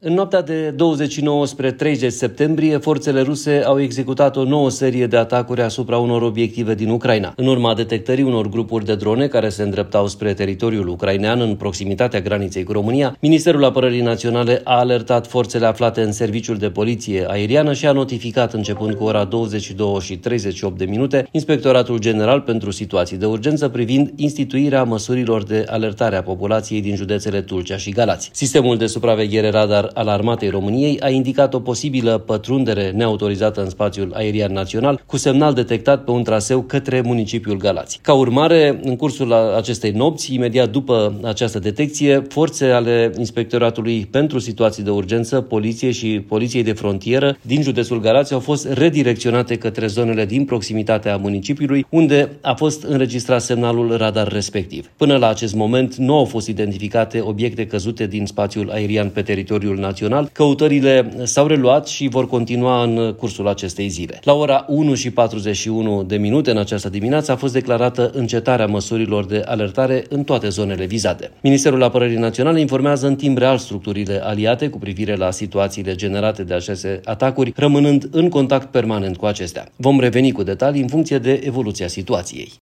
În noaptea de 29 spre 30 septembrie, forțele ruse au executat o nouă serie de atacuri asupra unor obiective din Ucraina. În urma detectării unor grupuri de drone care se îndreptau spre teritoriul ucrainean în proximitatea graniței cu România, Ministerul Apărării Naționale a alertat forțele aflate în serviciul de poliție aeriană și a notificat, începând cu ora 22:38, Inspectoratul General pentru Situații de Urgență privind instituirea măsurilor de alertare a populației din județele Tulcea și Galați. Sistemul de supraveghere radar al Armatei României a indicat o posibilă pătrundere neautorizată în spațiul aerian național, cu semnal detectat pe un traseu către municipiul Galați. Ca urmare, în cursul acestei nopți, imediat după această detecție, forțe ale Inspectoratului pentru Situații de Urgență, Poliție și Poliției de Frontieră din județul Galați au fost redirecționate către zonele din proximitatea municipiului, unde a fost înregistrat semnalul radar respectiv. Până la acest moment nu au fost identificate obiecte căzute din spațiul aerian pe teritoriul național. Căutările s-au reluat și vor continua în cursul acestei zile. La ora 1:41 în această dimineață a fost declarată încetarea măsurilor de alertare în toate zonele vizate. Ministerul Apărării Naționale informează în timp real structurile aliate cu privire la situațiile generate de aceste atacuri, rămânând în contact permanent cu acestea. Vom reveni cu detalii în funcție de evoluția situației.